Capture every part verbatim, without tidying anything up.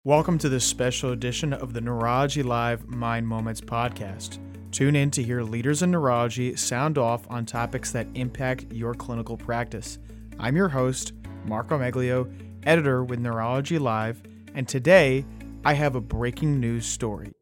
Welcome to this special edition of the Neurology Live Mind Moments podcast. Tune in to hear leaders in neurology sound off on topics that impact your clinical practice. I'm your host, Marco Meglio, editor with Neurology Live, and today I have a breaking news story.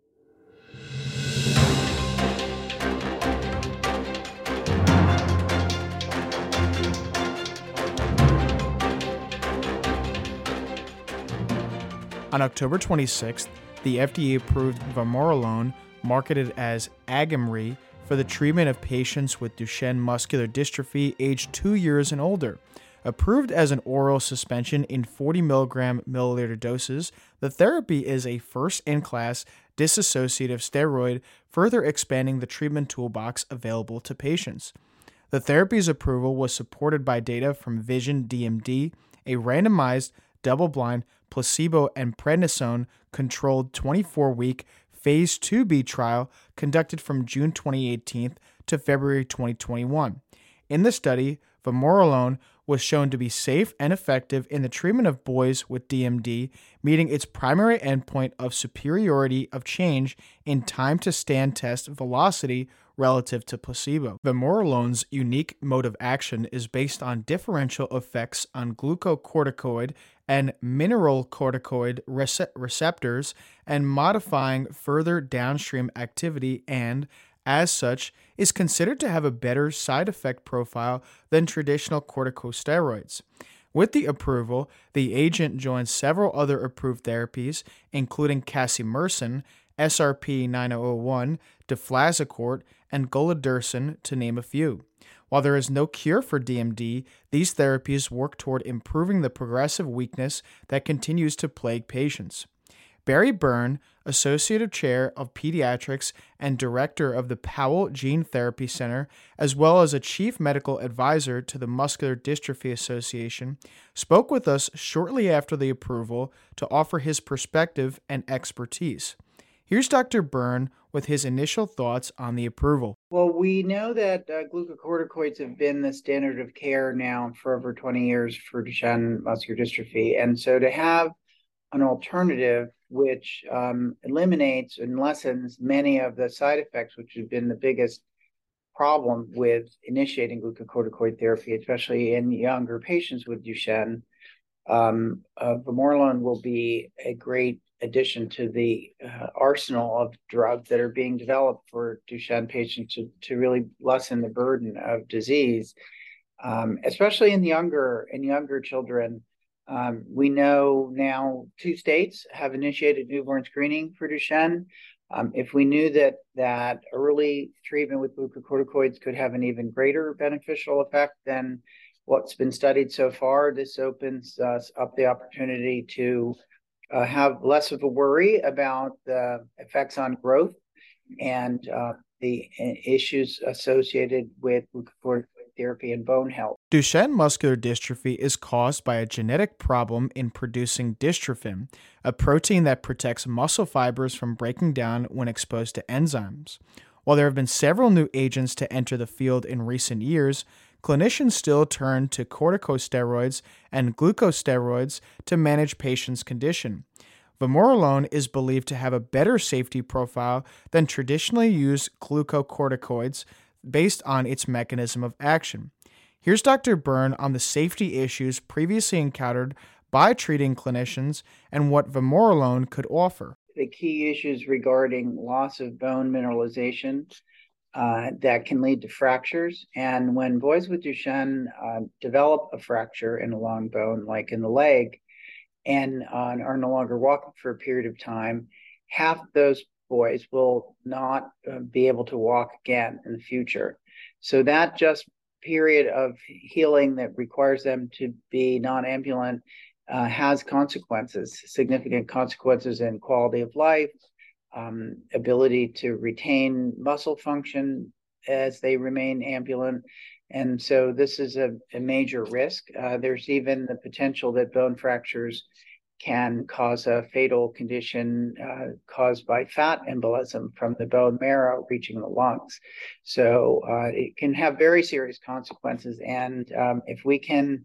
On October twenty-sixth, the F D A approved vamorolone, marketed as Agamree, for the treatment of patients with Duchenne muscular dystrophy aged two years and older. Approved as an oral suspension in forty milligram milliliter doses, the therapy is a first-in-class dissociative steroid, further expanding the treatment toolbox available to patients. The therapy's approval was supported by data from Vision D M D, a randomized, double-blind, placebo and prednisone controlled twenty-four week phase two B trial conducted from June twenty eighteen to February twenty twenty-one. In the study, vamorolone was shown to be safe and effective in the treatment of boys with D M D, meeting its primary endpoint of superiority of change in time to stand test velocity relative to placebo. Vamorolone's unique mode of action is based on differential effects on glucocorticoid and mineralocorticoid rece- receptors and modifying further downstream activity and, as such, is considered to have a better side effect profile than traditional corticosteroids. With the approval, the agent joins several other approved therapies, including casimersen, S R P nine thousand one, deflazacort, and golodirsen, to name a few. While there is no cure for D M D, these therapies work toward improving the progressive weakness that continues to plague patients. Barry Byrne, Associate Chair of Pediatrics and Director of the Powell Gene Therapy Center, as well as a Chief Medical Advisor to the Muscular Dystrophy Association, spoke with us shortly after the approval to offer his perspective and expertise. Here's Doctor Byrne with his initial thoughts on the approval. Well, we know that uh, glucocorticoids have been the standard of care now for over twenty years for Duchenne muscular dystrophy. And so to have an alternative which um, eliminates and lessens many of the side effects, which have been the biggest problem with initiating glucocorticoid therapy, especially in younger patients with Duchenne, um, uh, vamorolone will be a great addition to the uh, arsenal of drugs that are being developed for Duchenne patients to, to really lessen the burden of disease, um, especially in younger in younger children. Um, we know now two states have initiated newborn screening for Duchenne. Um, if we knew that that early treatment with glucocorticoids could have an even greater beneficial effect than what's been studied so far, this opens us up the opportunity to Uh, have less of a worry about the effects on growth and uh, the issues associated with glucocorticoid therapy and bone health. Duchenne muscular dystrophy is caused by a genetic problem in producing dystrophin, a protein that protects muscle fibers from breaking down when exposed to enzymes. While there have been several new agents to enter the field in recent years, clinicians still turn to corticosteroids and glucosteroids to manage patients' condition. Vamorolone is believed to have a better safety profile than traditionally used glucocorticoids based on its mechanism of action. Here's Doctor Byrne on the safety issues previously encountered by treating clinicians and what vamorolone could offer. The key issues regarding loss of bone mineralization Uh, that can lead to fractures. And when boys with Duchenne uh, develop a fracture in a long bone, like in the leg, and uh, are no longer walking for a period of time, half of those boys will not uh, be able to walk again in the future. So that just period of healing that requires them to be non-ambulant uh, has consequences, significant consequences in quality of life, Um, ability to retain muscle function as they remain ambulant. And so this is a, a major risk. Uh, there's even the potential that bone fractures can cause a fatal condition uh, caused by fat embolism from the bone marrow reaching the lungs. So uh, it can have very serious consequences. And um, if we can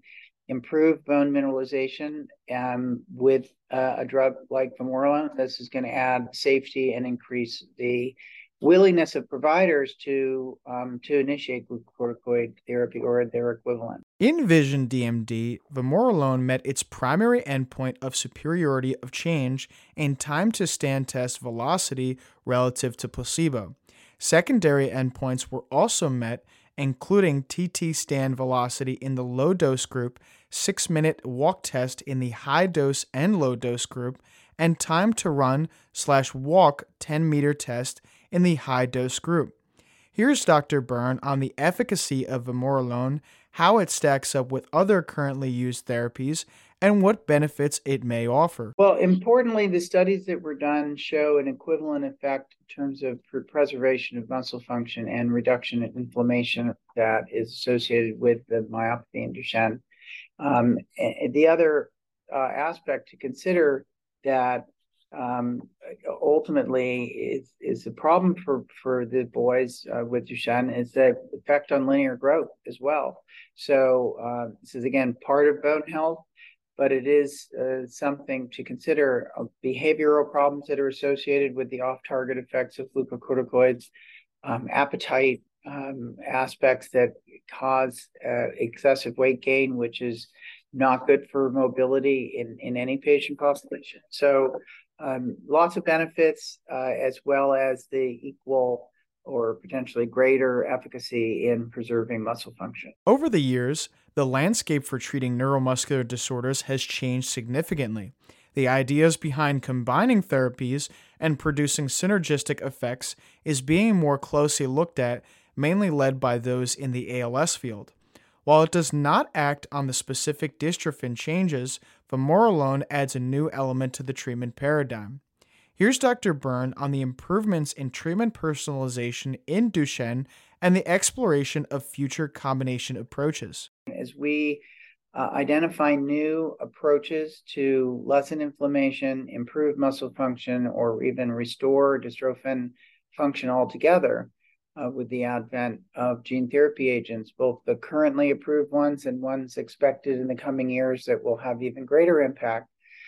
improve bone mineralization um, with uh, a drug like vamorolone. This is going to add safety and increase the willingness of providers to um, to initiate glucocorticoid therapy or their equivalent. In Vision D M D, vamorolone met its primary endpoint of superiority of change in time to stand test velocity relative to placebo. Secondary endpoints were also met, including T T stand velocity in the low dose group, six minute walk test in the high dose and low dose group, and time to run slash walk ten meter test in the high dose group. Here's Doctor Byrne on the efficacy of vamorolone, how it stacks up with other currently used therapies, and what benefits it may offer. Well, importantly, the studies that were done show an equivalent effect in terms of preservation of muscle function and reduction in inflammation that is associated with the myopathy in Duchenne. Um, the other uh, aspect to consider that um, ultimately is, is a problem for, for the boys uh, with Duchenne is the effect on linear growth as well. So uh, this is, again, part of bone health, but it is uh, something to consider. Uh, behavioral problems that are associated with the off-target effects of glucocorticoids, um, appetite um, aspects that cause uh, excessive weight gain, which is not good for mobility in, in any patient population. So um, lots of benefits, uh, as well as the equal or potentially greater efficacy in preserving muscle function. Over the years, the landscape for treating neuromuscular disorders has changed significantly. The ideas behind combining therapies and producing synergistic effects is being more closely looked at, mainly led by those in the A L S field. While it does not act on the specific dystrophin changes, vamorolone adds a new element to the treatment paradigm. Here's Doctor Byrne on the improvements in treatment personalization in Duchenne and the exploration of future combination approaches. As we uh, identify new approaches to lessen inflammation, improve muscle function, or even restore dystrophin function altogether, uh, with the advent of gene therapy agents, both the currently approved ones and ones expected in the coming years that will have even greater impact.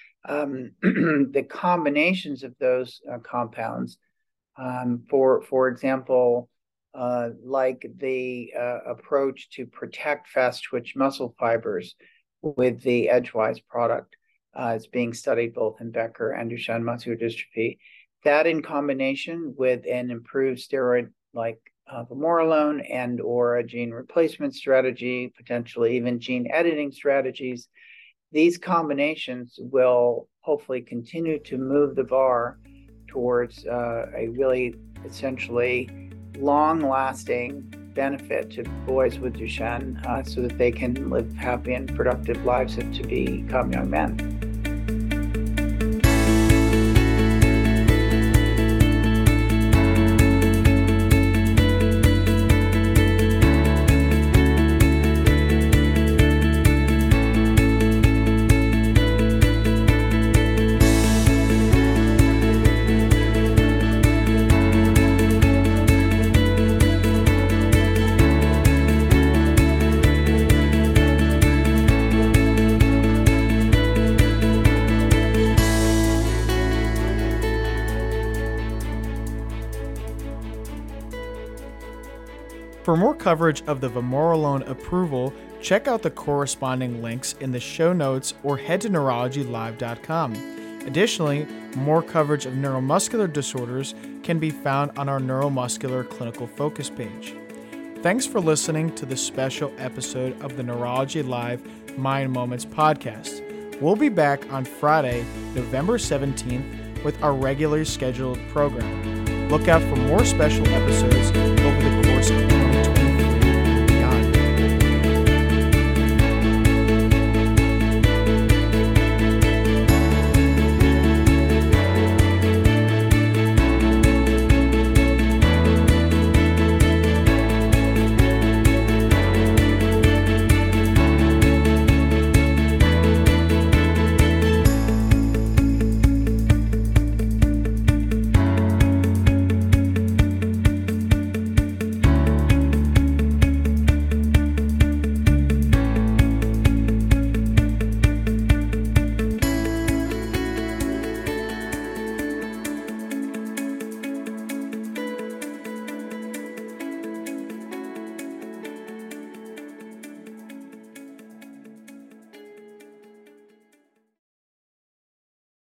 Um, the combinations of those uh, compounds, um, for for example, uh, like the uh, approach to protect fast twitch muscle fibers with the Edgewise product, uh, is being studied both in Becker and Duchenne muscular dystrophy. That, in combination with an improved steroid like uh, vamorolone and or a gene replacement strategy, potentially even gene editing strategies, these combinations will hopefully continue to move the bar towards uh, a really essentially long-lasting benefit to boys with Duchenne, uh, so that they can live happy and productive lives and to become young men. For more coverage of the vamorolone approval, check out the corresponding links in the show notes or head to neurology live dot com. Additionally, more coverage of neuromuscular disorders can be found on our neuromuscular clinical focus page. Thanks for listening to this special episode of the Neurology Live Mind Moments podcast. We'll be back on Friday, November seventeenth with our regularly scheduled program. Look out for more special episodes over the course of twenty twenty.